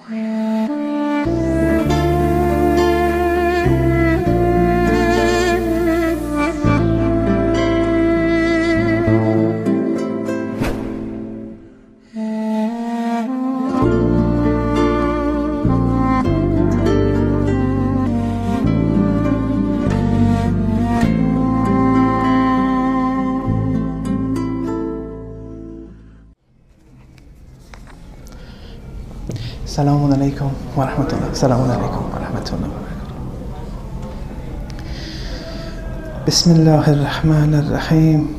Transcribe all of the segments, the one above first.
Assalamu alaikum wa rahmatullah. Assalamu alaikum wa rahmatullah. Bismillahir Rahmanir Rahim.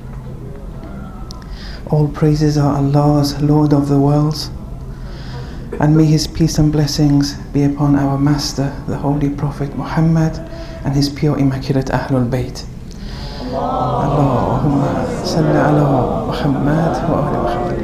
All praises are Allah's, Lord of the worlds, and may His peace and blessings be upon our Master, the Holy Prophet Muhammad, and his pure immaculate Ahlul Bayt. Allahumma salli ala Muhammad wa ali Muhammad.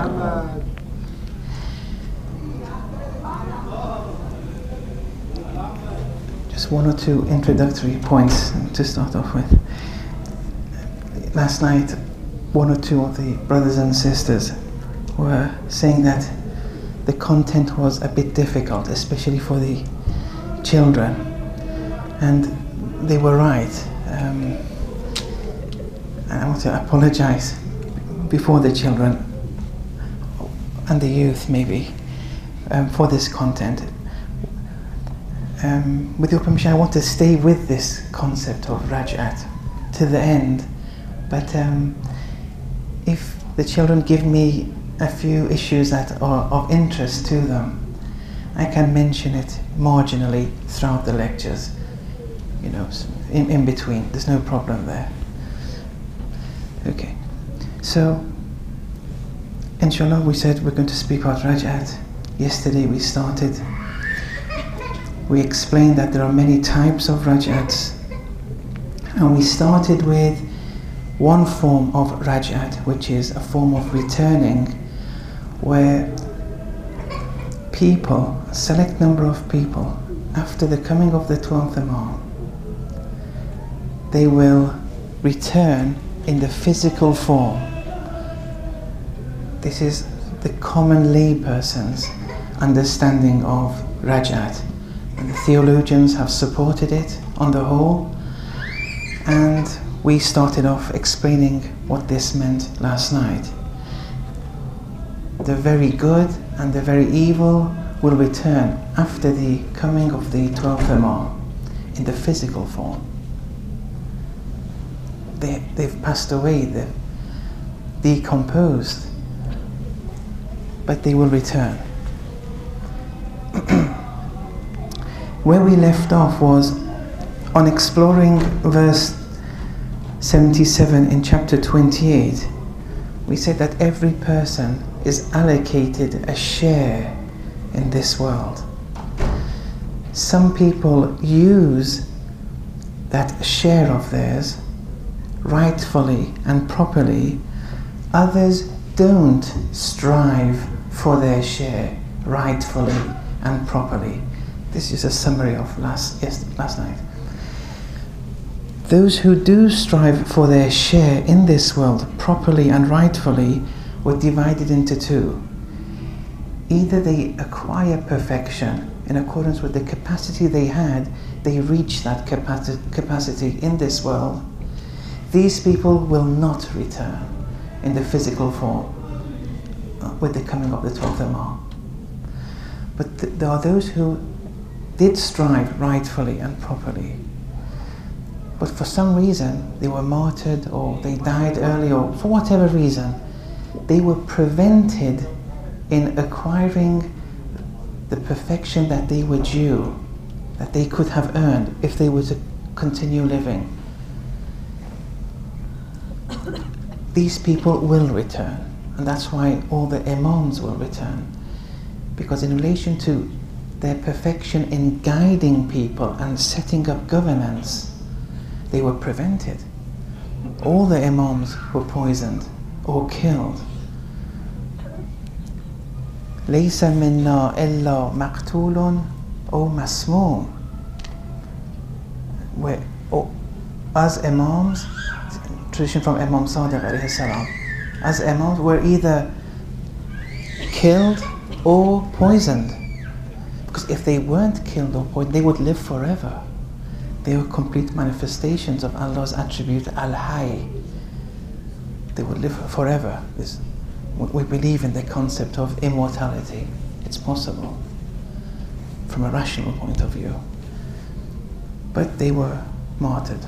One or two introductory points to start off with. Last night, one or two of the brothers and sisters were saying that the content was a bit difficult, especially for the children, and they were right. And I want to apologize before the children and the youth, maybe, for this content. With your permission, I want to stay with this concept of Raj'at to the end, but if the children give me a few issues that are of interest to them, I can mention it marginally throughout the lectures, you know, in between. There's no problem there. Okay, so inshallah, we said we're going to speak about Raj'at. Yesterday we explained that there are many types of Raj'ats, and we started with one form of Raj'at, which is a form of returning, where people, a select number of people, after the coming of the 12th Imam, they will return in the physical form. This is the common layperson's understanding of Raj'at. And the theologians have supported it on the whole, and we started off explaining what this meant last night. The very good and the very evil will return after the coming of the 12th Imam in the physical form. They've passed away, they've decomposed, but they will return. Where we left off was on exploring verse 77 in chapter 28. We said that every person is allocated a share in this world. Some people use that share of theirs rightfully and properly. Others don't strive for their share rightfully and properly. This is a summary of last night. Those who do strive for their share in this world properly and rightfully were divided into two. Either they acquire perfection in accordance with the capacity they had, they reach that capacity in this world. These people will not return in the physical form with the coming of the 12th Imam. But there are those who did strive rightfully and properly, but for some reason they were martyred, or they died early, or for whatever reason they were prevented in acquiring the perfection that they were due, that they could have earned if they were to continue living. These people will return, and that's why all the Imams will return, because in relation to their perfection in guiding people and setting up governance, they were prevented. All the Imams were poisoned or killed. لَيْسَ مِنَّا إِلَّا مَقْتُولٌ أو مَسْمُومٌ. As Imams, tradition from Imam Sadiq alayhi salam, as Imams were either killed or poisoned. Because if they weren't killed or poisoned, they would live forever. They were complete manifestations of Allah's attribute Al-Hayy. They would live forever. We believe in the concept of immortality. It's possible from a rational point of view. But they were martyred.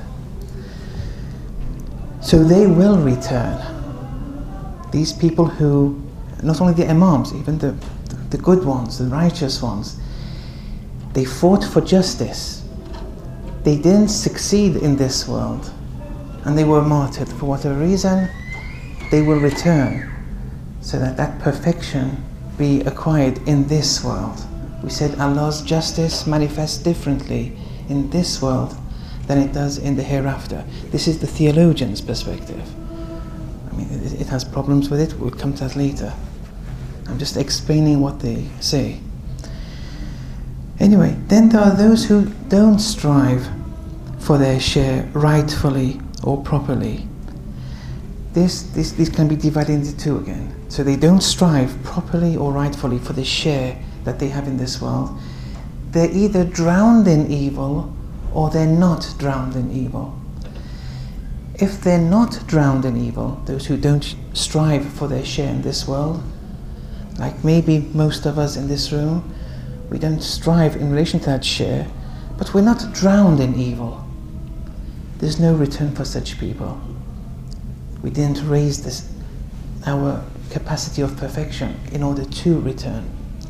So they will return. These people who, not only the Imams, even the good ones, the righteous ones, they fought for justice. They didn't succeed in this world, and they were martyred. For whatever reason, they will return, so that that perfection be acquired in this world. We said Allah's justice manifests differently in this world than it does in the hereafter. This is the theologian's perspective. I mean, it has problems with it. We'll come to that later. I'm just explaining what they say. Anyway, then there are those who don't strive for their share rightfully or properly. These can be divided into two again. So they don't strive properly or rightfully for the share that they have in this world. They're either drowned in evil or they're not drowned in evil. If they're not drowned in evil, those who don't strive for their share in this world, like maybe most of us in this room, we don't strive in relation to that share, but we're not drowned in evil. There's no return for such people. We didn't raise our capacity of perfection in order to return.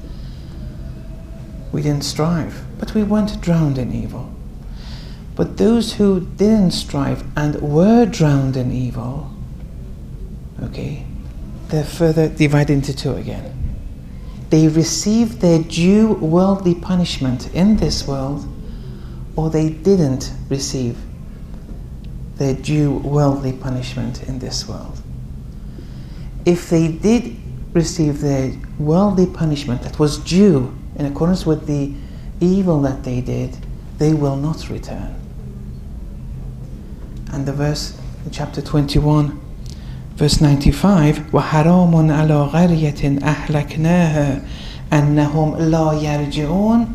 We didn't strive, but we weren't drowned in evil. But those who didn't strive and were drowned in evil, okay, they're further divided into two again. They received their due worldly punishment in this world, or they didn't receive their due worldly punishment in this world. If they did receive their worldly punishment that was due in accordance with the evil that they did, they will not return. And the verse in chapter 21, verse 95, وَحَرَامٌ عَلَى قَرْيَةٍ أَهْلَكْنَاهَا أَنَّهُمْ لَا يَرْجِعُونَ.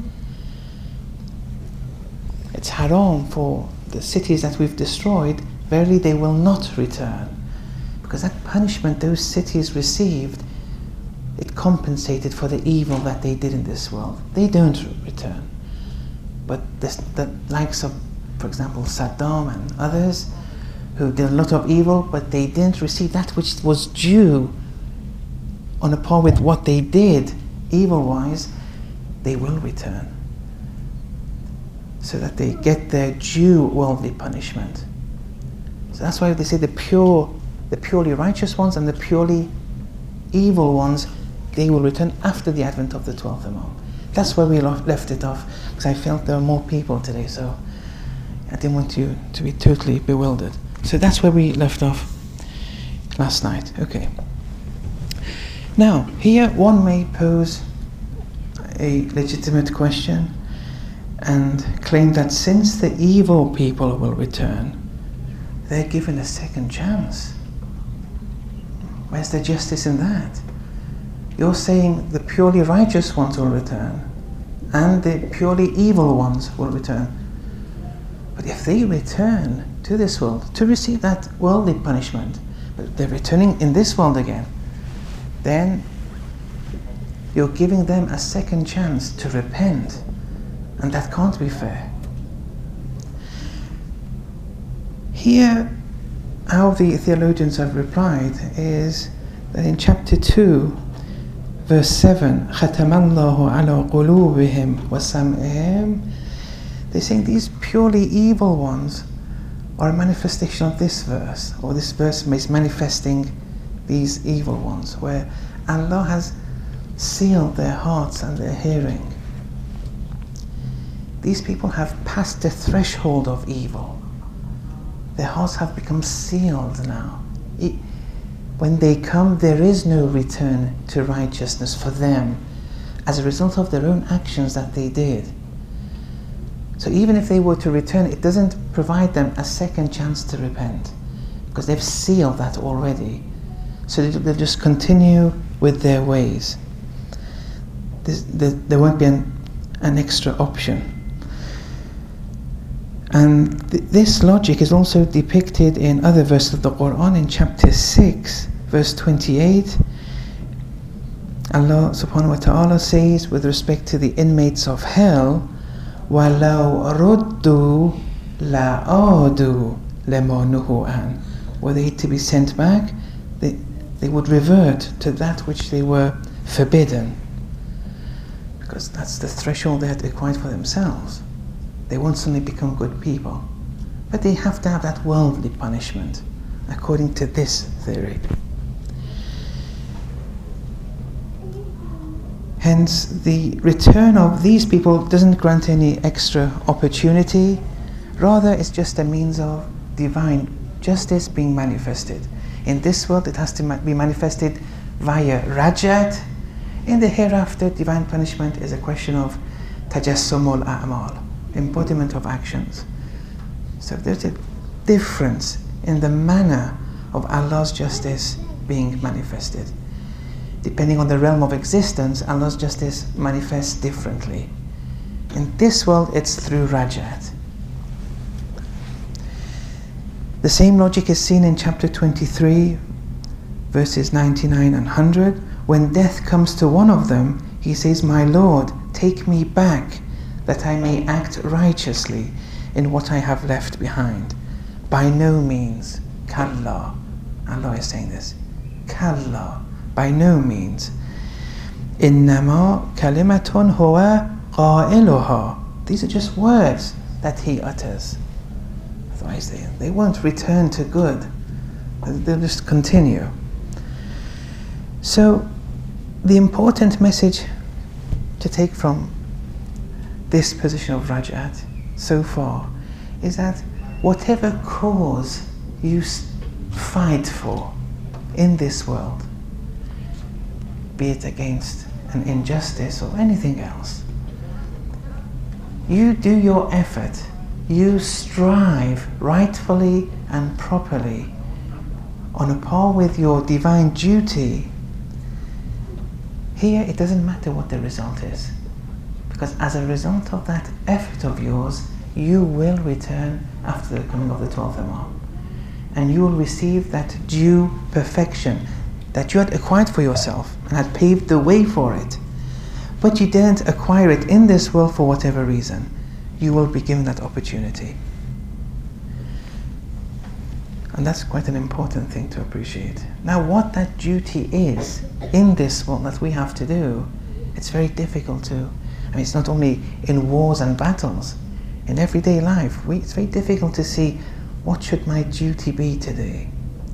It's haram for the cities that we've destroyed, verily they will not return. Because that punishment those cities received, it compensated for the evil that they did in this world. They don't return. But the likes of, for example, Saddam and others, who did a lot of evil, but they didn't receive that which was due on a par with what they did evil-wise, they will return, so that they get their due worldly punishment. So that's why they say the purely righteous ones and the purely evil ones, they will return after the advent of the 12th Imam. That's where we left it off, because I felt there were more people today, so I didn't want you to be totally bewildered. So that's where we left off last night. Okay. Now, here one may pose a legitimate question and claim that since the evil people will return, they're given a second chance. Where's the justice in that? You're saying the purely righteous ones will return and the purely evil ones will return. But if they return to this world to receive that worldly punishment, but they're returning in this world again, then you're giving them a second chance to repent, and that can't be fair. Here, how the theologians have replied is that in chapter 2, verse 7, خَتَمَ اللَّهُ عَلَى قُلُوبِهِمْ وَسَمْعِهِمْ, they're saying these purely evil ones are a manifestation of this verse, or this verse is manifesting these evil ones, where Allah has sealed their hearts and their hearing. These people have passed the threshold of evil. Their hearts have become sealed now. When they come, there is no return to righteousness for them as a result of their own actions that they did. So even if they were to return, it doesn't provide them a second chance to repent, because they've sealed that already. So they'll just continue with their ways. There won't be an extra option. And this logic is also depicted in other verses of the Quran. In chapter 6, verse 28, Allah subhanahu wa ta'ala says with respect to the inmates of hell, وَلَوْ رُدُّوا لَعَادُوا لَمَا نُهُوا عَنْهُ. Were they to be sent back, they would revert to that which they were forbidden, because that's the threshold they had acquired for themselves. They won't suddenly become good people, but they have to have that worldly punishment according to this theory. Hence, the return of these people doesn't grant any extra opportunity, rather it's just a means of divine justice being manifested. In this world it has to be manifested via rajat. In the hereafter, divine punishment is a question of tajassumul a'mal, embodiment of actions. So there's a difference in the manner of Allah's justice being manifested. Depending on the realm of existence, Allah's justice manifests differently. In this world, it's through rajat. The same logic is seen in chapter 23, verses 99 and 100. When death comes to one of them, he says, "My Lord, take me back, that I may act righteously in what I have left behind." By no means, kalla. Allah is saying this. Kalla, by no means. Innama kalimatun huwa qailuha. These are just words that he utters. Otherwise they won't return to good. They'll just continue. So, the important message to take from this position of raj'at so far is that whatever cause you fight for in this world, be it against an injustice or anything else, you do your effort, you strive rightfully and properly on a par with your divine duty. Here it doesn't matter what the result is, because as a result of that effort of yours, you will return after the coming of the 12th Imam, and you will receive that due perfection that you had acquired for yourself and had paved the way for it, but you didn't acquire it in this world for whatever reason. You will be given that opportunity. And that's quite an important thing to appreciate. Now, what that duty is in this world that we have to do, it's very difficult to, I mean, it's not only in wars and battles, in everyday life, it's very difficult to see what should my duty be today.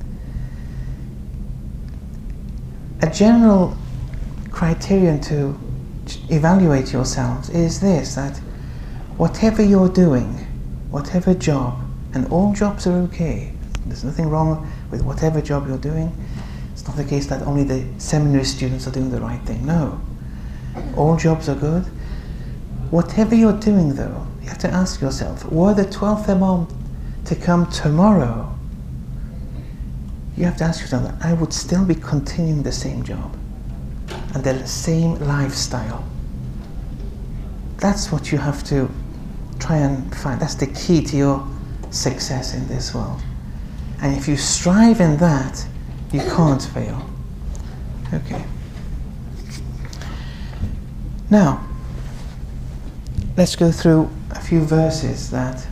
A general criterion to evaluate yourselves is this, that whatever you're doing, whatever job, and all jobs are okay, there's nothing wrong with whatever job you're doing. It's not the case that only the seminary students are doing the right thing. No. All jobs are good. Whatever you're doing though, you have to ask yourself, were the 12th Imam to come tomorrow, you have to ask yourself that I would still be continuing the same job and the same lifestyle. That's what you have to try and find. That's the key to your success in this world. And if you strive in that, you can't fail. Okay. Now, let's go through a few verses that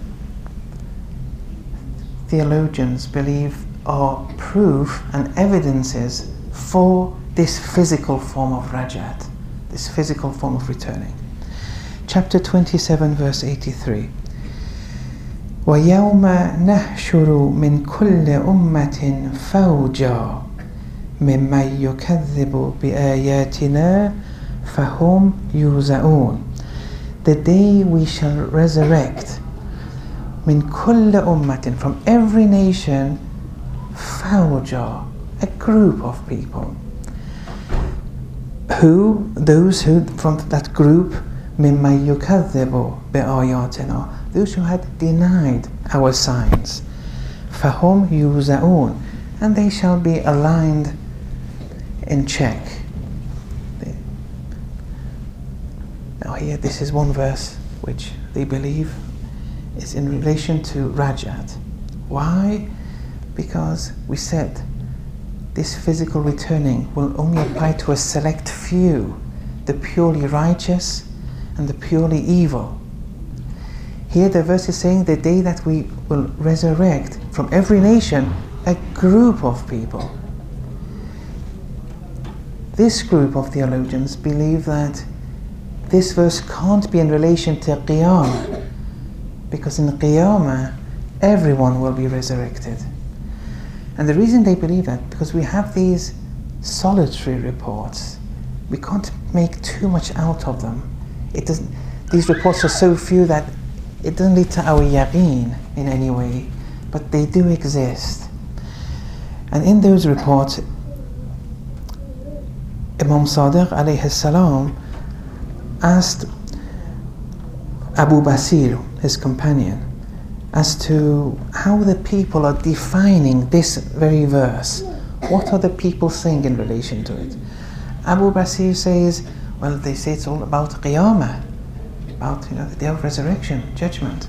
theologians believe are proof and evidences for this physical form of rajat, this physical form of returning. Chapter 27, verse 83. وَيَوْمَ نَحْشُرُ مِنْ كُلِّ أُمَّةٍ فَوْجًا مِمَّنْ يُكَذِّبُ بِآيَاتِنَا فَهُمْ يُوزَعُونَ. The day we shall resurrect مِنْ كُلِّ أُمَّةٍ, from every nation, فَوْجًا, a group of people. Who? Those who, from that group, مِمَّنْ يُكَذِّبُ بِآيَاتِنَا, those who had denied our signs. فَهُمْ يُوزَعُونَ, and they shall be aligned in check. Now here, this is one verse which they believe is in relation to Raj'at. Why? Because we said this physical returning will only apply to a select few, the purely righteous and the purely evil. Here the verse is saying the day that we will resurrect from every nation a group of people. This group of theologians believe that this verse can't be in relation to Qiyamah, because in Qiyamah everyone will be resurrected. And the reason they believe that, because we have these solitary reports. We can't make too much out of them. These reports are so few that it doesn't lead to our yaqeen in any way, but they do exist. And in those reports, Imam Sadiq alayhi salam asked Abu Basir, his companion, as to how the people are defining this very verse. What are the people saying in relation to it? Abu Basir says, well, they say it's all about Qiyamah, about the day of resurrection, judgment.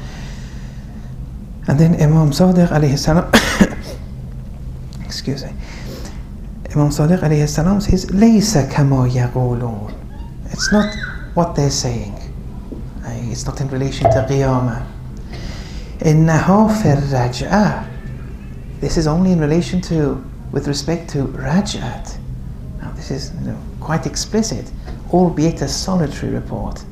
And then Imam Sadiq alayhi salam excuse me, Imam Sadiq alayhi salam says, Laysa kama yaqulun. It's not what they're saying. It's not in relation to Qiyamah. Innaha fi raj'ah. This is only in relation to, with respect to Raj'at. Now this is quite explicit, albeit a solitary report.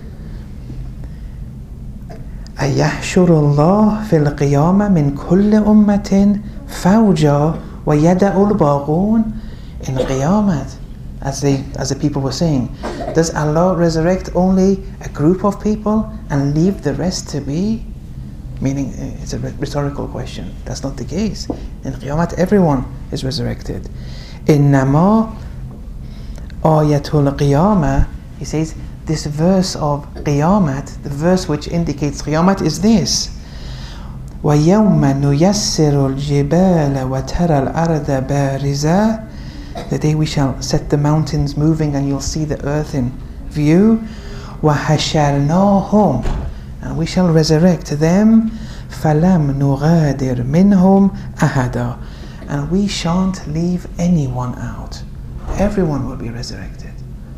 أيحشر الله في القيامة من كل أمة فوجا ويدع الباقون. In Qiyamah, as the people were saying, does Allah resurrect only a group of people and leave the rest to be? Meaning, it's a rhetorical question. That's not the case. In Qiyamah, everyone is resurrected. إنما آية القيامة, he says, this verse of Qiyamah, the verse which indicates Qiyamah is this: وَيَوْمَ نُيَسِّرُ الْجِبَالَ وَتَرَى الْأَرْضَ بَارِزَةً. The day we shall set the mountains moving and you'll see the earth in view. وَحَشَرْنَاهُمْ, and we shall resurrect them. فَلَمْ نُغَادِرْ مِنْهُمْ أَحَدًا, and we shan't leave anyone out. Everyone will be resurrected.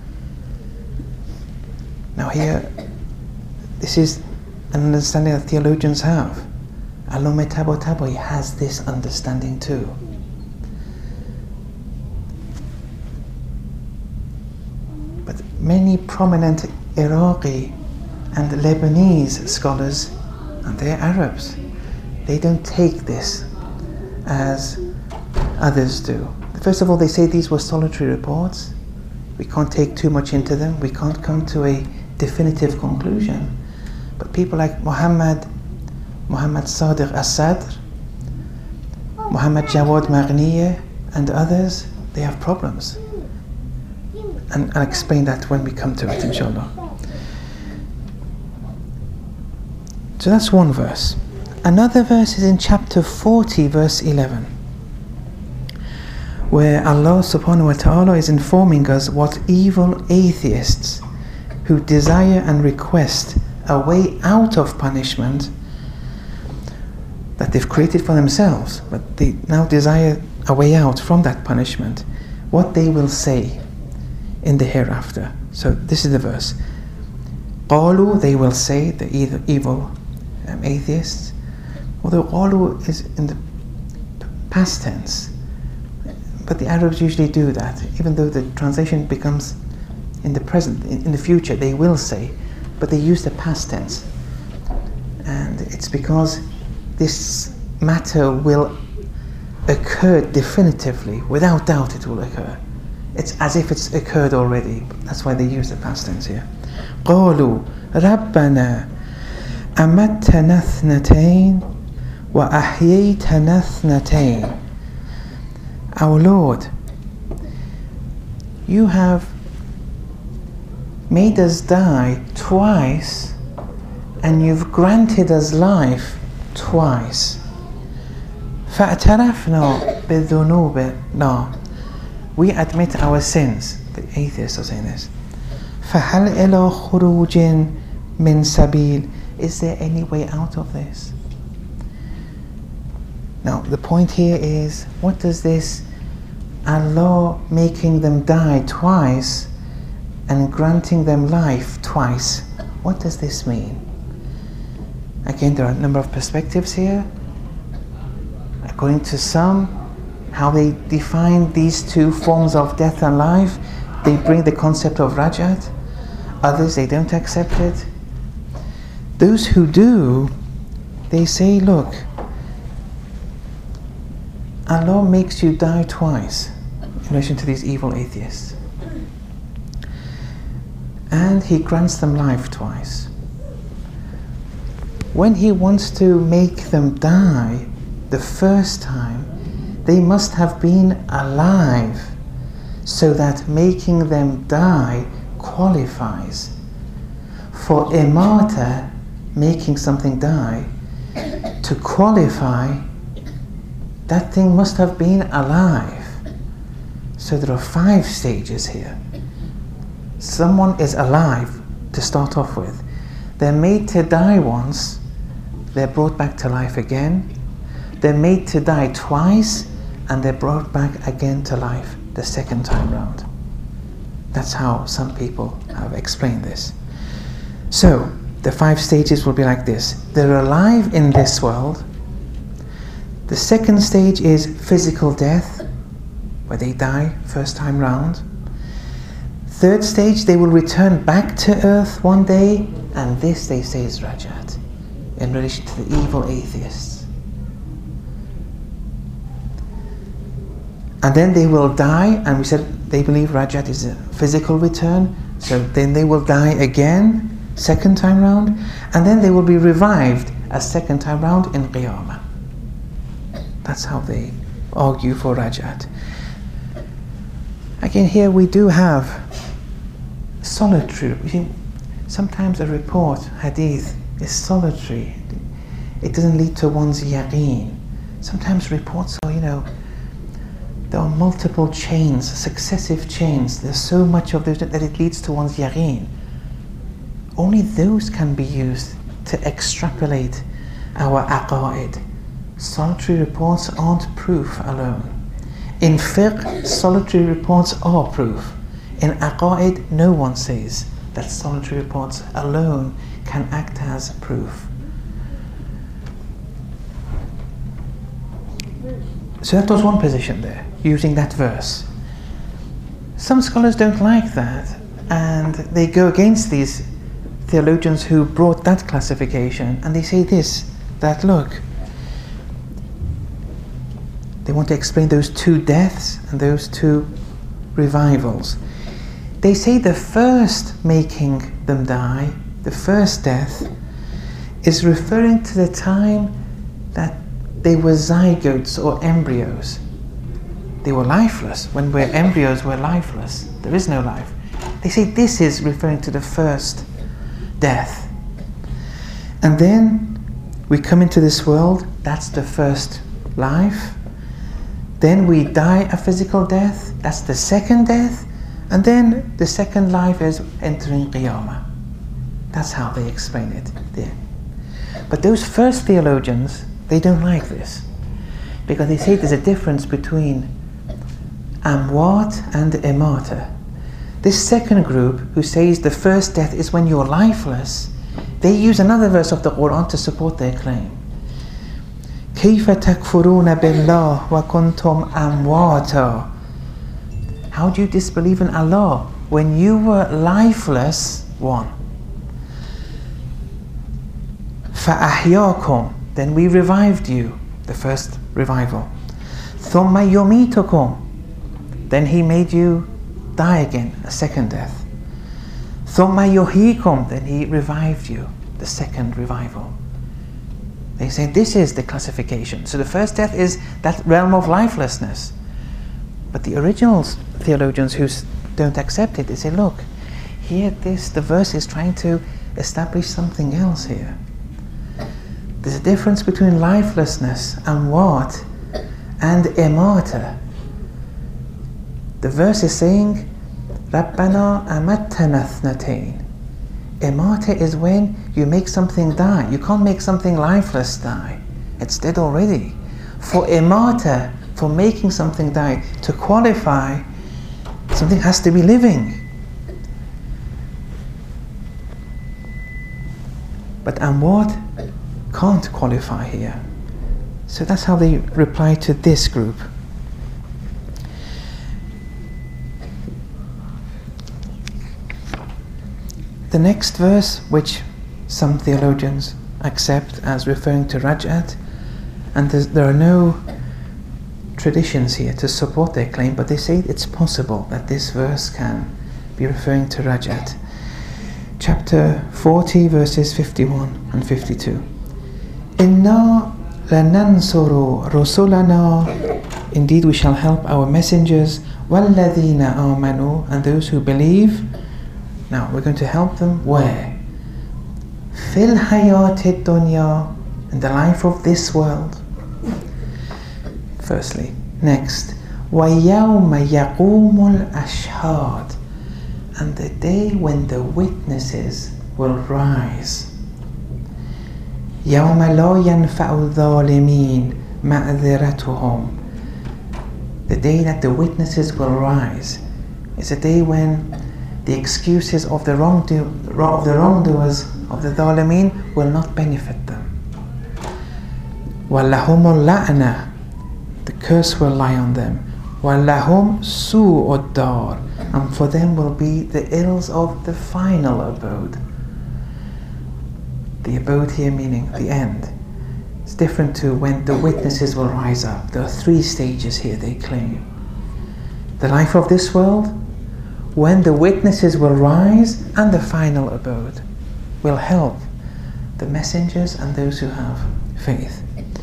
Now here, this is an understanding that theologians have. Allama Tabatabai has this understanding too. But many prominent Iraqi and Lebanese scholars, and they're Arabs, they don't take this as others do. First of all, they say these were solitary reports. We can't take too much into them. We can't come to a definitive conclusion. But people like Muhammad Sadiq As-Sadr, Muhammad Jawad Maghniya, and others, they have problems. And I'll explain that when we come to it, inshallah. So that's one verse. Another verse is in chapter 40, verse 11, where Allah subhanahu wa ta'ala is informing us what evil atheists who desire and request a way out of punishment that they've created for themselves, but they now desire a way out from that punishment, what they will say in the hereafter. So this is the verse. قالوا, they will say, the evil atheists, although قالوا is in the past tense, but the Arabs usually do that, even though the translation becomes in the present, in the future, they will say, but they use the past tense. And it's because this matter will occur definitively, without doubt it will occur. It's as if it's occurred already. That's why they use the past tense here. قالوا ربنا أمتنا اثنتين وأحييتنا اثنتين. Our Lord, you have made us die twice and you've granted us life twice. فاعترفنا بذنوبنا. We admit our sins. The atheists are saying this. فَهَلْ إِلَى خُرُوجٍ مِّن سَبِيلٍ. Is there any way out of this? Now, the point here is, what does this Allah making them die twice and granting them life twice, what does this mean? Again, there are a number of perspectives here. According to some, how they define these two forms of death and life, they bring the concept of raj'at. Others, they don't accept it. Those who do, they say, look, Allah makes you die twice in relation to these evil atheists. And He grants them life twice. When He wants to make them die the first time, they must have been alive, so that making them die qualifies. For imata, making something die, to qualify, that thing must have been alive. So there are 5 stages here. Someone is alive to start off with. They're made to die once, they're brought back to life again. They're made to die twice, and they're brought back again to life the second time round. That's how some people have explained this. So, the 5 stages will be like this. They're alive in this world. The second stage is physical death, where they die first time round. Third stage, they will return back to earth one day, and this they say is raj'at, in relation to the evil atheists. And then they will die, and we said they believe raj'at is a physical return, so then they will die again, second time round, and then they will be revived a second time round in Qiyamah. That's how they argue for raj'at. Again, here we do have solitary. Sometimes a report, hadith, is solitary. It doesn't lead to one's yaqeen. Sometimes reports are, there are multiple chains, successive chains. There's so much of those that it leads to one's yaqeen. Only those can be used to extrapolate our aqa'id. Solitary reports aren't proof alone. In fiqh, solitary reports are proof. In aqa'id, no one says that solitary reports alone can act as proof. So that was one position there, using that verse. Some scholars don't like that, and they go against these theologians who brought that classification, and they say this, that look, they want to explain those 2 deaths and those 2 revivals. They say the first making them die, the first death, is referring to the time that they were zygotes or embryos. They were lifeless. When we're embryos, we're lifeless. There is no life. They say this is referring to the first death. And then we come into this world, that's the first life. Then we die a physical death, that's the second death. And then the second life is entering Qiyamah. That's how they explain it there. But those first theologians, they don't like this, because they say there's a difference between amwat and imata. This second group, who says the first death is when you're lifeless, they use another verse of the Quran to support their claim. كيف تكفرون بالله وكنتم أمواتا. How do you disbelieve in Allah when you were lifeless? 1. فأحياكم, then we revived you, the first revival. ثم يميتكم, then He made you die again, a second death. ثم يحييكم, then He revived you, the second revival. They say this is the classification. So the first death is that realm of lifelessness. But the original theologians who don't accept it, they say, look, here the verse is trying to establish something else here. There's a difference between lifelessness, amwat, and imata. The verse is saying رَبَّنَا أَمَتَّنَا اثْنَتَيْنِ. Imata is when you make something die. You can't make something lifeless die. It's dead already. For imata, for making something die, to qualify, something has to be living. But amwat can't qualify here. So that's how they reply to this group. The next verse, which some theologians accept as referring to Raj'at, and there are no traditions here to support their claim, but they say it's possible that this verse can be referring to Raj'at. Chapter 40, verses 51 and 52. Inna lanansuru rusulana. Indeed, we shall help our messengers. Walladhina amanu, and those who believe. Now, we're going to help them where? Fil hayati dunya, in the life of this world. Firstly. Next. Wa yawma yaqumul ashhad, and the day when the witnesses will rise. يَوْمَ لَا يَنْفَعُ الظَّالِمِينَ مَعْذِرَتُهُمْ. The day that the witnesses will rise is a day when the excuses of the wrongdoers, of the dhalimeen, will not benefit them. وَلَهُمُ اللَّعْنَةُ, the curse will lie on them. وَلَهُمْ سُوءُ الدَّارِ, and for them will be the ills of the final abode. The abode here meaning the end. It's different to when the witnesses will rise up. There are 3 stages here they claim. The life of this world, when the witnesses will rise, and the final abode will help the messengers and those who have faith.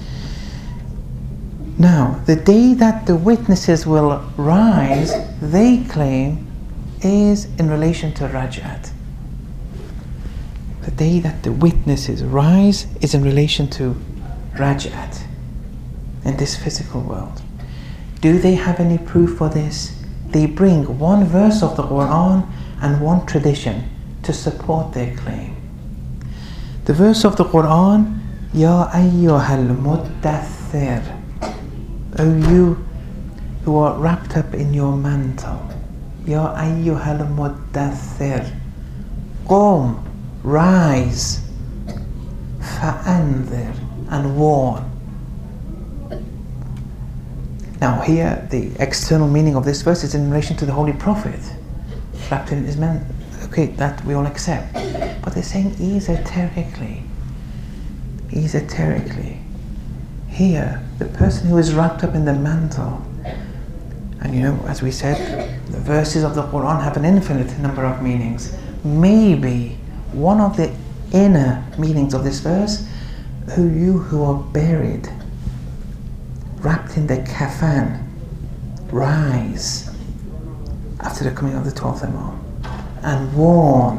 Now, the day that the witnesses will rise, they claim, is in relation to Raj'at. The day that the witnesses rise is in relation to Raj'at in this physical world. Do they have any proof for this? They bring one verse of the Quran and one tradition to support their claim. The verse of the Quran, Ya ayyuhal muddathir, O you who are wrapped up in your mantle. Ya ayyuhal muddathir, Qum, rise, fa'anzir, and warn. Now here, the external meaning of this verse is in relation to the Holy Prophet, wrapped in his mantle. Okay, that we all accept. But they're saying esoterically, here, the person who is wrapped up in the mantle, and you know, as we said, the verses of the Quran have an infinite number of meanings. Maybe one of the inner meanings of this verse, you who are buried, wrapped in the kafan, rise after the coming of the 12th Imam and warn.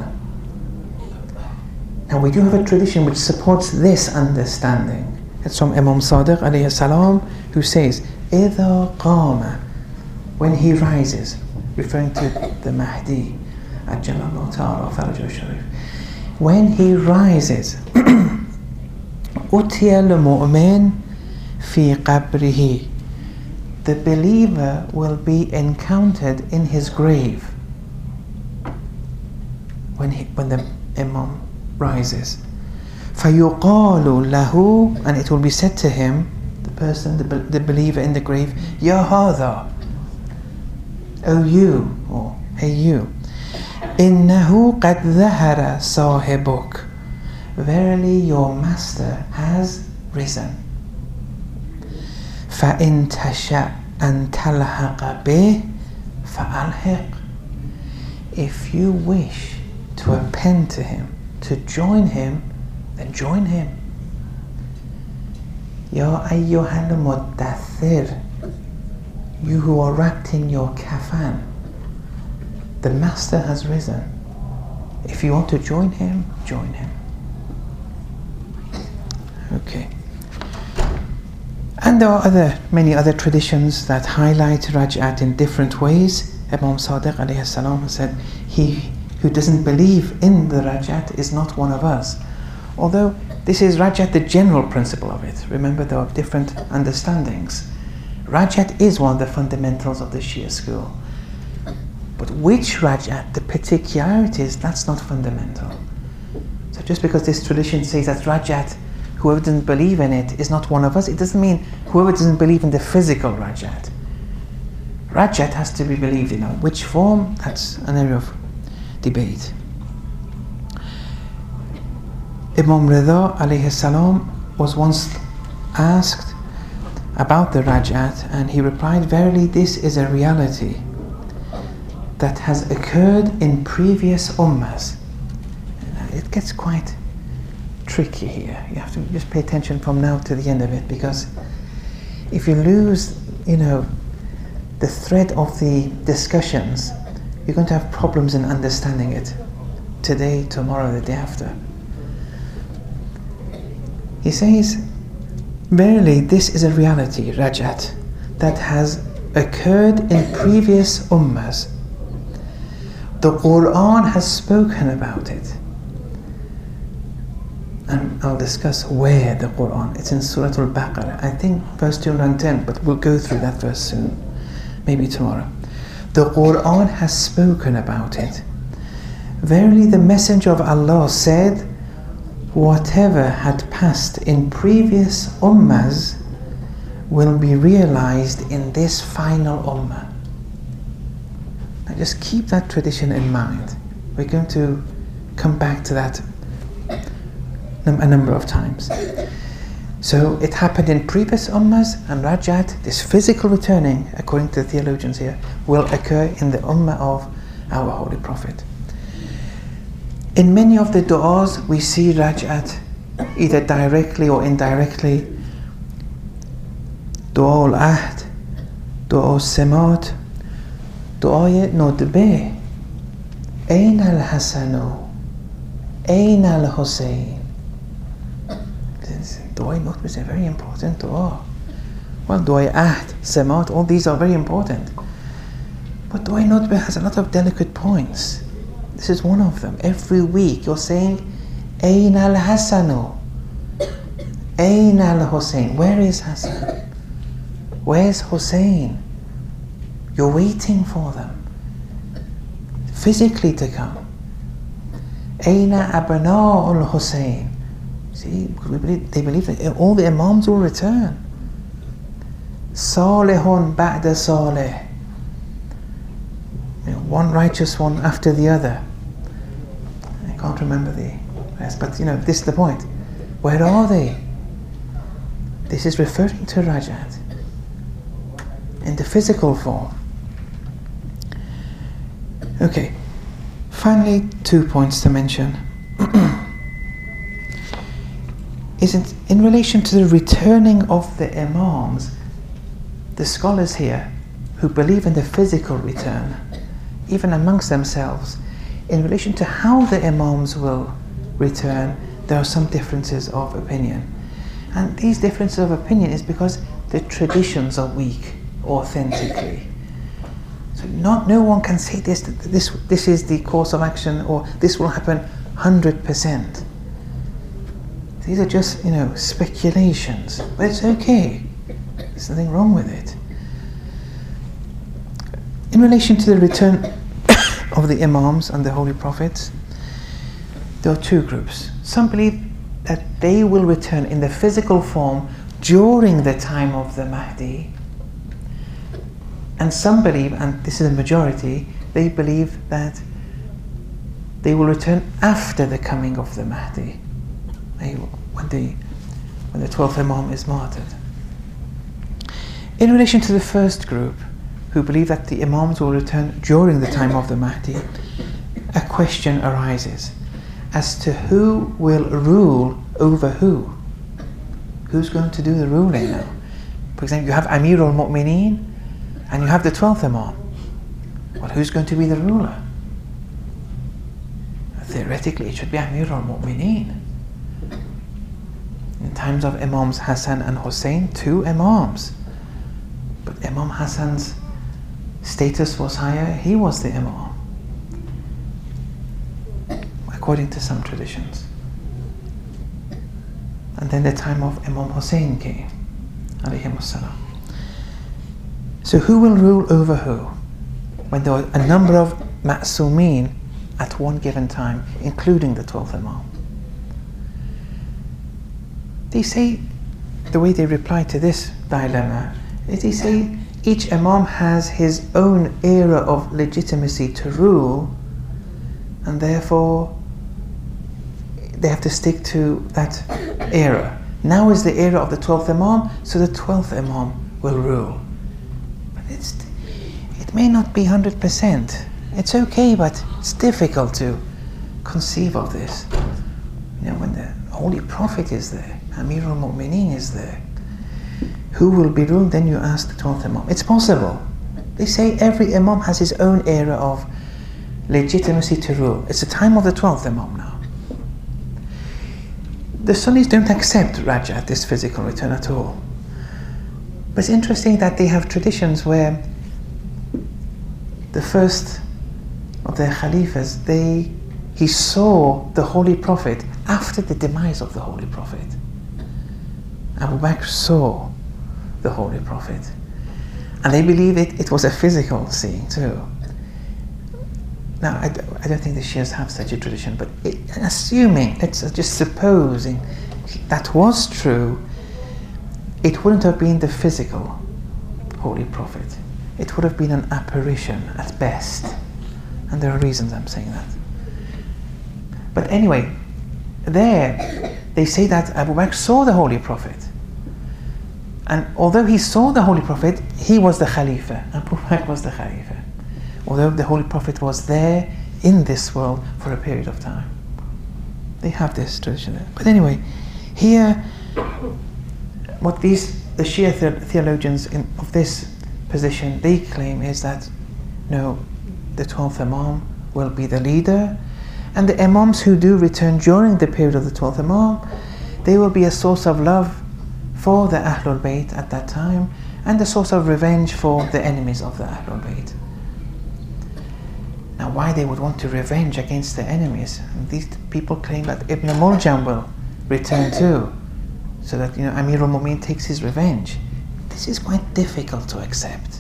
Now we do have a tradition which supports this understanding. It's from Imam Sadiq alayhi salam, who says, إِذَا قَامَ, when he rises, referring to the Mahdi, Ajjalallahu ta'ala Farajahu Sharif. When he rises, أُتِيَ الْمُؤْمِنِ فِي قَبْرِهِ, the believer will be encountered in his grave. When the Imam rises, فَيُقَالُ لَهُ, and it will be said to him, the person, the believer in the grave, يَا هَذَا, O you, or hey you, إِنَّهُ قَدْ ظَهَرَ صَاحِبُكَ, verily your master has risen. فَإِن تَشَأْ أَن تَلْحَقَ بِهِ فَأَلْحِقْ, if you wish to append to him, to join him, then join him. Ya ayyuhal muddathir, you who are wrapped in your kafan, the master has risen. If you want to join him, join him. Okay. And there are many other traditions that highlight Raj'at in different ways. Imam Sadiq alayhi salam said, he who doesn't believe in the Raj'at is not one of us. Although this is Raj'at, the general principle of it. Remember, there are different understandings. Raj'at is one of the fundamentals of the Shia school. But which Raj'at, the particularities, that's not fundamental. So just because this tradition says that Raj'at, whoever doesn't believe in it is not one of us, it doesn't mean whoever doesn't believe in the physical Raj'at. Raj'at has to be believed in. Which form? That's an area of debate. Imam Rida alayhi salam was once asked about the Raj'at, and he replied, "Verily, this is a reality that has occurred in previous ummahs." It gets quite tricky here. You have to just pay attention from now to the end of it, because if you lose, the thread of the discussions, you're going to have problems in understanding it today, tomorrow, the day after. He says, "Verily, this is a reality, Raj'at, that has occurred in previous ummahs. The Quran has spoken about it." And I'll discuss where the Quran. It's in Surah Al-Baqarah, I think verse 210, but we'll go through that verse soon, maybe tomorrow. The Quran has spoken about it. Verily, the Messenger of Allah said, "Whatever had passed in previous ummahs will be realized in this final ummah." Now just keep that tradition in mind. We're going to come back to that a number of times. So it happened in previous ummahs, and Raj'at, this physical returning, according to the theologians here, will occur in the ummah of our Holy Prophet. In many of the du'as we see Raj'at either directly or indirectly. Du'a al-Ahd, Du'a al-Samat, Du'a al-Nudbeh, Ayn al-Hasanu, Ayn al-Husayn. Du'a al-Nudbeh is a very important du'a. Well, Du'a al-Ahd, Samat, all these are very important. But Du'a al-Nudbeh has a lot of delicate points. This is one of them. Every week you're saying, Ayn al-Hasanu, Ayn al-Husayn. Where is Hassan? Where's Hussein? You're waiting for them physically to come. Aina abna al-Husayn. See, they believe that all the Imams will return. Salihun ba'da salih. One righteous one after the other. I can't remember the rest, but this is the point. Where are they? This is referring to Raj'at in the physical form. Okay, finally 2 points to mention. Isn't in relation to the returning of the Imams, the scholars here who believe in the physical return, even amongst themselves, in relation to how the Imams will return, there are some differences of opinion. And these differences of opinion is because the traditions are weak authentically. So no one can say this is the course of action, or this will happen 100%. These are just, speculations. But it's okay. There's nothing wrong with it. In relation to the return of the Imams and the Holy Prophets, there are two groups. Some believe that they will return in the physical form during the time of the Mahdi. And some believe, and this is a majority, they believe that they will return after the coming of the Mahdi, when the 12th Imam is martyred. In relation to the first group, who believe that the Imams will return during the time of the Mahdi, a question arises as to who will rule over who. Who's going to do the ruling now? For example, you have Amir al-Mu'mineen and you have the 12th Imam. Well, who's going to be the ruler? Theoretically, it should be Amir al-Mu'mineen. In times of Imams Hassan and Hussein, 2 Imams. But Imam Hassan's status was higher, he was the Imam, according to some traditions. And then the time of Imam Hussein came, alayhi salam. So who will rule over who? When there were a number of ma'sumeen at one given time, including the 12th Imam. They say, the way they reply to this dilemma, is they say each Imam has his own era of legitimacy to rule, and therefore they have to stick to that era. Now is the era of the 12th Imam, so the 12th Imam will rule. But it may not be 100%. It's okay, but it's difficult to conceive of this. You know, when the Holy Prophet is there, Amir al-Mu'mineen is there, who will be ruled? Then you ask the 12th Imam. It's possible. They say every Imam has his own era of legitimacy to rule. It's the time of the 12th Imam now. The Sunnis don't accept Raj'at, this physical return, at all. But it's interesting that they have traditions where the first of their Khalifas, he saw the Holy Prophet after the demise of the Holy Prophet. Abu Bakr saw the Holy Prophet. And they believe it was a physical seeing too. Now, I don't think the Shias have such a tradition, but assuming, let's just supposing that was true, it wouldn't have been the physical Holy Prophet. It would have been an apparition at best. And there are reasons I'm saying that. But anyway, there they say that Abu Bakr saw the Holy Prophet. And although he saw the Holy Prophet, he was the Khalifa. Abu Bakr was the Khalifa. Although the Holy Prophet was there in this world for a period of time. They have this tradition there. But anyway, here, what the Shia theologians of this position, they claim is that, no, the 12th Imam will be the leader, and the Imams who do return during the period of the 12th Imam, they will be a source of love for the Ahlul Bayt at that time, and a source of revenge for the enemies of the Ahlul Bayt. Now, why they would want to revenge against the enemies? These people claim that Ibn Muljam will return too, so that, you know, Amir al-Mu'mineen takes his revenge. This is quite difficult to accept.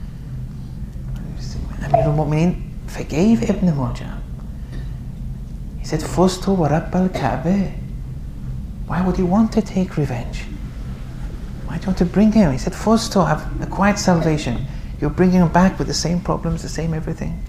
Amir al-Mu'mineen forgave Ibn Muljam. He said, Fustu wa Rabb al-Ka'bah. Why would he want to take revenge? Why do you want to bring him? He said, Fustu, have acquired salvation. You're bringing him back with the same problems, the same everything.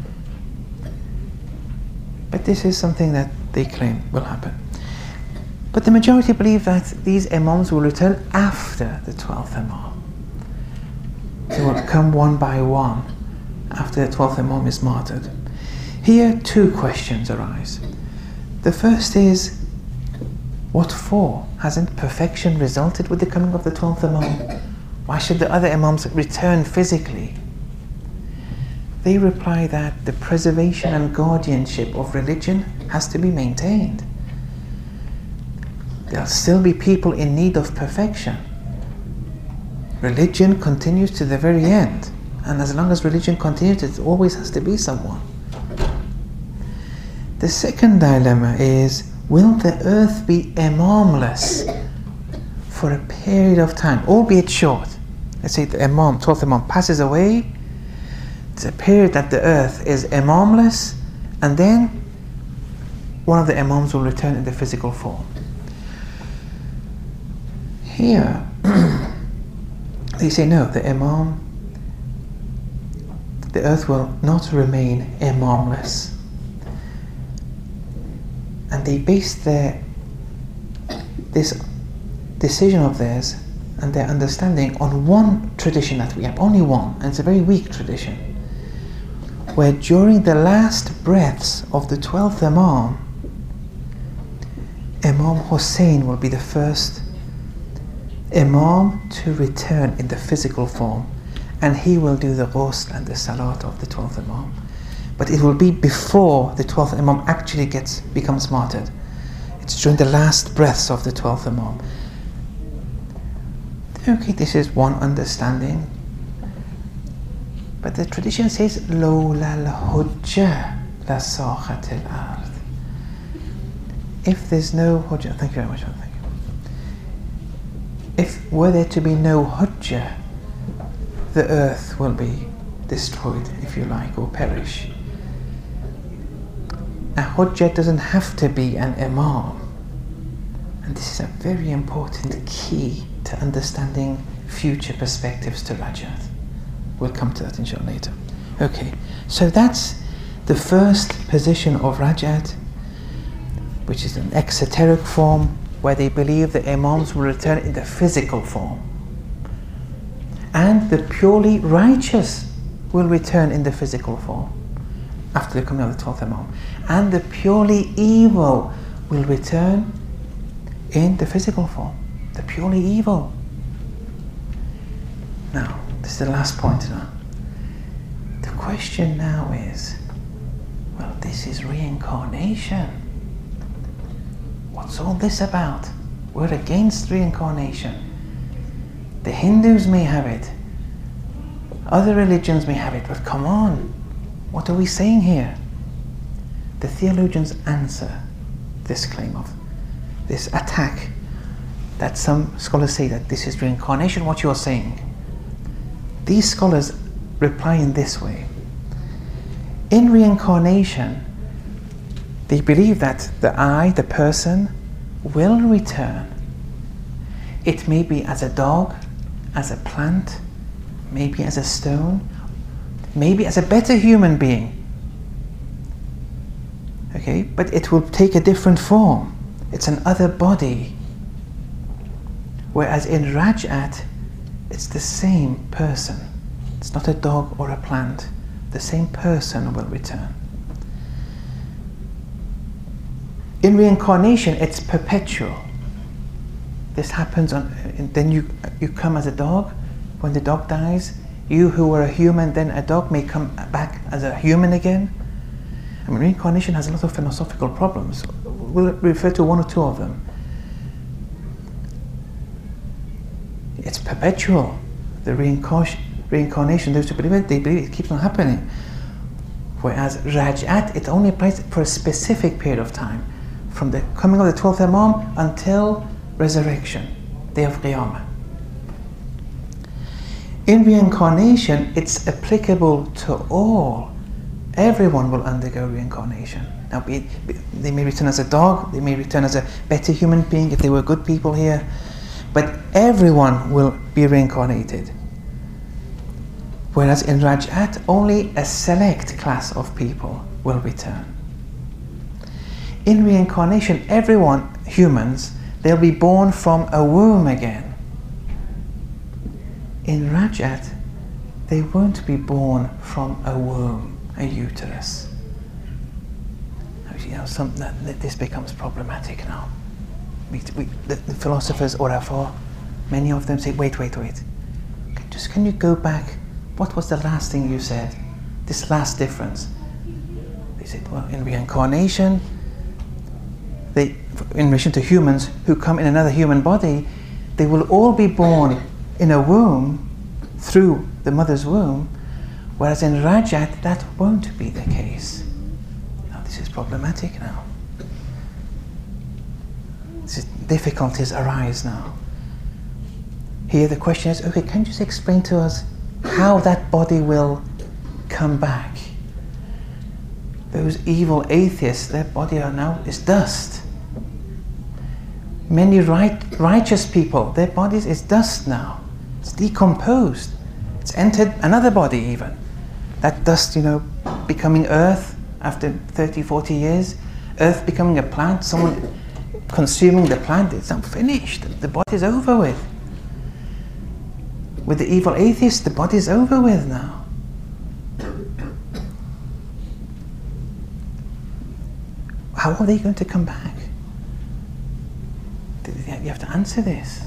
But this is something that they claim will happen. But the majority believe that these Imams will return after the 12th Imam. They will come one by one after the 12th Imam is martyred. Here, two questions arise. The first is, what for? Hasn't perfection resulted with the coming of the 12th Imam? Why should the other Imams return physically? They reply that the preservation and guardianship of religion has to be maintained. There'll still be people in need of perfection. Religion continues to the very end, and as long as religion continues, it always has to be someone. The second dilemma is, will the earth be imamless for a period of time, albeit short? Let's say the Imam, 12th Imam, passes away. It's a period that the earth is imamless, and then one of the Imams will return in the physical form. Here, they say no, the earth will not remain imamless. And they base this decision of theirs and their understanding on one tradition that we have, only one, and it's a very weak tradition, where during the last breaths of the 12th Imam, Imam Hussein will be the first Imam to return in the physical form, and he will do the ghusl and the salat of the 12th Imam. But it will be before the 12th Imam actually becomes martyred. It's during the last breaths of the 12th Imam. Okay, this is one understanding. But the tradition says, لولا الحجة لساخت الأرض. If there's no hujjah, thank you very much. Thank you. If were there to be no hujjah, the earth will be destroyed, if you like, or perish. A hujjah doesn't have to be an imam. And this is a very important key to understanding future perspectives to Raj'at. We'll come to that inshallah later. Okay, so that's the first position of Raj'at, which is an exoteric form, where they believe the imams will return in the physical form. And the purely righteous will return in the physical form after the coming of the 12th imam. And the purely evil will return in the physical form. The purely evil. Now, this is the last point now. The question now is, well, this is reincarnation. What's all this about? We're against reincarnation. The Hindus may have it. Other religions may have it, but come on. What are we saying here? The theologians answer this claim of this attack that some scholars say that this is reincarnation, what you're saying. These scholars reply in this way. In reincarnation, they believe that the I, the person, will return. It may be as a dog, as a plant, maybe as a stone, maybe as a better human being. Okay, but it will take a different form. It's an other body. Whereas in Raj'at, it's the same person. It's not a dog or a plant. The same person will return. In reincarnation, it's perpetual. This happens then you come as a dog. When the dog dies, you who were a human, then a dog may come back as a human again. I mean, reincarnation has a lot of philosophical problems. We'll refer to one or two of them. It's perpetual. The reincarnation, those who believe it, they believe it keeps on happening. Whereas Raj'at, it only applies for a specific period of time, from the coming of the 12th Imam until resurrection, day of Qiyamah. In reincarnation, it's applicable to all. Everyone will undergo reincarnation. Now, they may return as a dog, they may return as a better human being if they were good people here, but everyone will be reincarnated. Whereas in Raj'at, only a select class of people will return. In reincarnation, everyone, humans, they'll be born from a womb again. In Raj'at, they won't be born from a womb, a uterus. You know, this becomes problematic now. The philosophers, Urafa, many of them say, wait. Can you go back? What was the last thing you said? This last difference. They said, well, in reincarnation, in relation to humans who come in another human body, they will all be born in a womb, through the mother's womb, whereas in Raj'at, that won't be the case. Now, this is problematic now. Difficulties arise now. Here the question is, okay, can you just explain to us how that body will come back? Those evil atheists, their body now is dust. Many righteous people, their bodies is dust now. It's decomposed. It's entered another body even. That dust, becoming earth after 30, 40 years, earth becoming a plant, someone consuming the plant, it's not finished. The body's over with. With the evil atheists, the body's over with now. How are they going to come back? You have to answer this.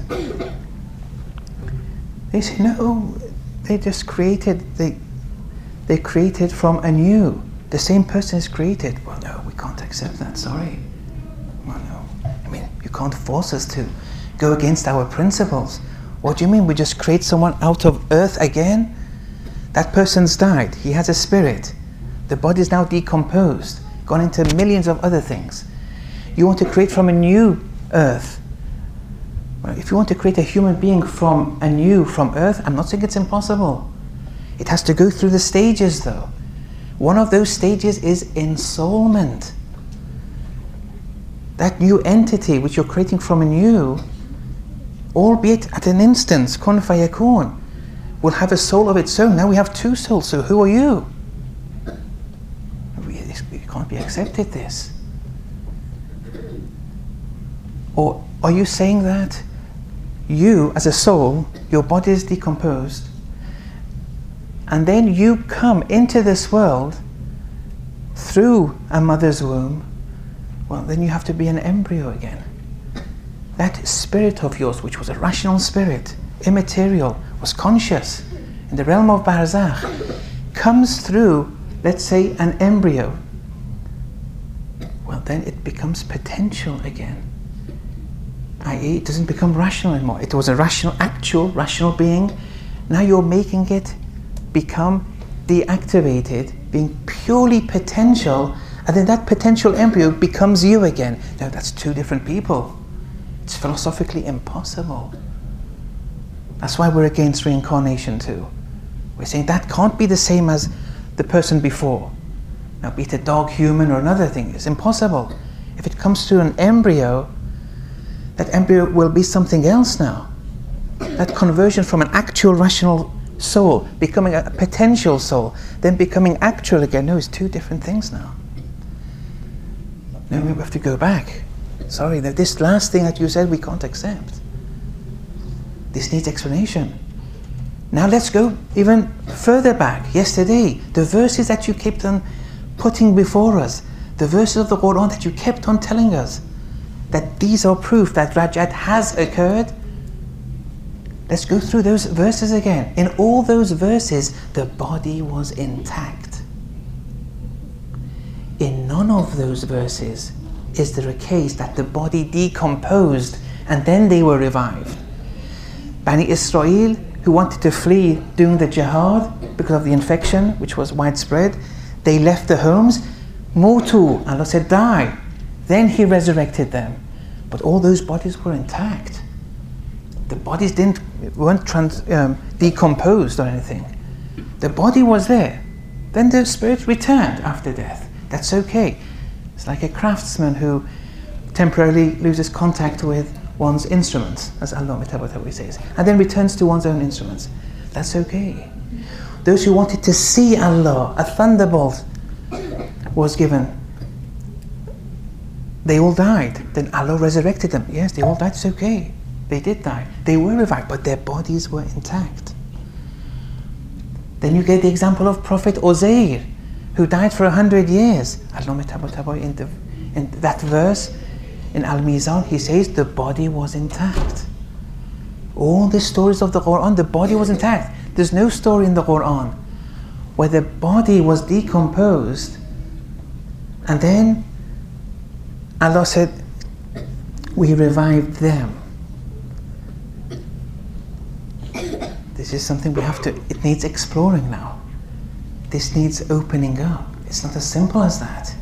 They say, no, they just created, they created from anew. The same person is created. Well, no, we can't accept that, sorry. Well, no. I mean, you can't force us to go against our principles. What do you mean, we just create someone out of earth again? That person's died. He has a spirit. The body is now decomposed, gone into millions of other things. You want to create from a new earth. Well, if you want to create a human being from earth, I'm not saying it's impossible. It has to go through the stages though. One of those stages is ensoulment. That new entity which you're creating from anew, albeit at an instance, kun fayakun, will have a soul of its own. Now we have two souls, so who are you? It can't be accepted, this. Or are you saying that you, as a soul, your body is decomposed, and then you come into this world through a mother's womb? Well, then you have to be an embryo again. That spirit of yours, which was a rational spirit, immaterial, was conscious in the realm of Barzakh, comes through, let's say, an embryo. Well, then it becomes potential again. i.e., it doesn't become rational anymore. It was a rational, actual, rational being. Now you're making it become deactivated, being purely potential, and then that potential embryo becomes you again. Now that's two different people. It's philosophically impossible. That's why we're against reincarnation too. We're saying that can't be the same as the person before. Now, be it a dog, human, or another thing, it's impossible. If it comes through an embryo, that embryo will be something else now. That conversion from an actual rational soul, becoming a potential soul, then becoming actual again, no, it's two different things now. No, we have to go back. Sorry, this last thing that you said we can't accept. This needs explanation. Now let's go even further back. Yesterday, the verses that you kept on putting before us, the verses of the Quran that you kept on telling us, that these are proof that Raj'at has occurred. Let's go through those verses again. In all those verses, the body was intact. In none of those verses is there a case that the body decomposed and then they were revived. Bani Israel, who wanted to flee during the jihad because of the infection which was widespread, they left the homes. Mutu, Allah said, die. Then He resurrected them. But all those bodies were intact. The bodies weren't decomposed or anything. The body was there. Then the spirit returned after death. That's okay. It's like a craftsman who temporarily loses contact with one's instruments, as Allah says, and then returns to one's own instruments. That's okay. Those who wanted to see Allah, a thunderbolt was given. They all died. Then Allah resurrected them. Yes, they all died. It's okay. They did die. They were revived, but their bodies were intact. Then you get the example of Prophet Uzair, who died for 100 years. Allah in that verse in Al-Mizan, He says the body was intact. All the stories of the Quran, the body was intact. There's no story in the Quran where the body was decomposed and then Allah said, we revived them. This is something we have to, it needs exploring now. This needs opening up. It's not as simple as that.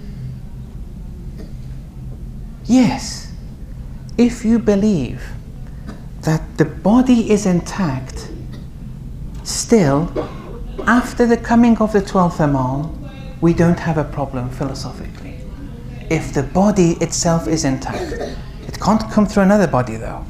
Yes, if you believe that the body is intact, still, after the coming of the 12th Imam, we don't have a problem philosophically. If the body itself is intact. It can't come through another body though.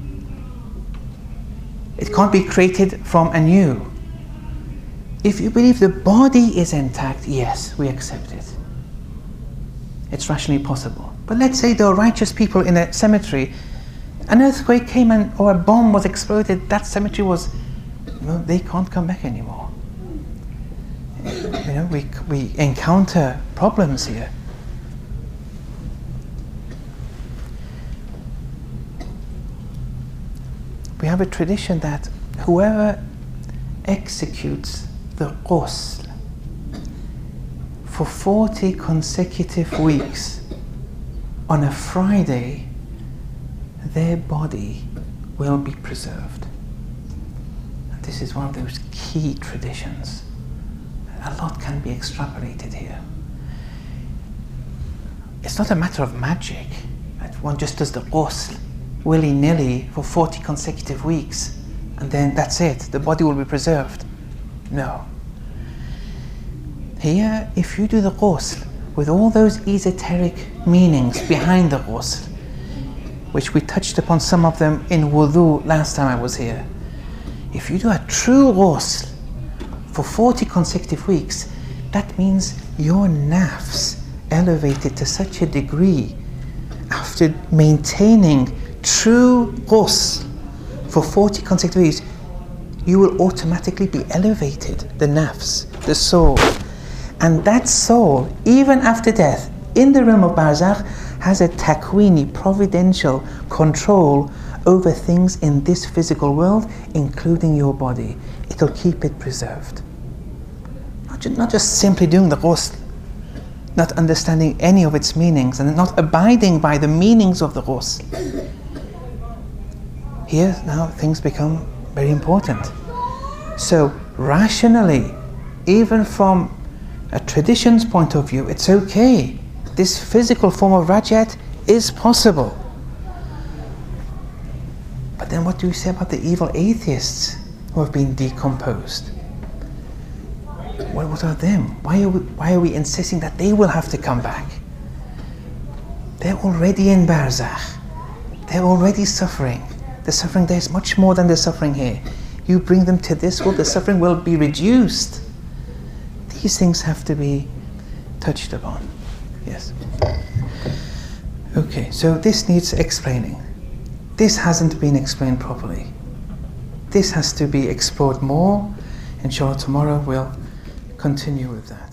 It can't be created from anew. If you believe the body is intact, yes, we accept it. It's rationally possible. But let's say there are righteous people in a cemetery, an earthquake came or a bomb was exploded, that cemetery was, they can't come back anymore. We encounter problems here. We have a tradition that whoever executes the ghusl for 40 consecutive weeks on a Friday, their body will be preserved. This is one of those key traditions. A lot can be extrapolated here. It's not a matter of magic, that one just does the ghusl willy-nilly for 40 consecutive weeks and then that's it, the body will be preserved. No. Here, if you do the ghusl with all those esoteric meanings behind the ghusl, which we touched upon some of them in wudu last time I was here, if you do a true ghusl for 40 consecutive weeks, that means your nafs elevated to such a degree after maintaining true ghusl for 40 consecutive weeks, you will automatically be elevated, the nafs, the soul. And that soul, even after death, in the realm of barzakh, has a takwini, providential control over things in this physical world, including your body. It'll keep it preserved. Not just simply doing the ghusl, not understanding any of its meanings and not abiding by the meanings of the ghusl. Here now things become very important. So rationally, even from a tradition's point of view, it's okay. This physical form of raj'at is possible. But then what do you say about the evil atheists who have been decomposed? What are them? Why are we insisting that they will have to come back? They're already in barzakh. They're already suffering. The suffering there is much more than the suffering here. You bring them to this world, the suffering will be reduced. These things have to be touched upon. Yes. Okay, so this needs explaining. This hasn't been explained properly. This has to be explored more. Inshallah, tomorrow we'll continue with that.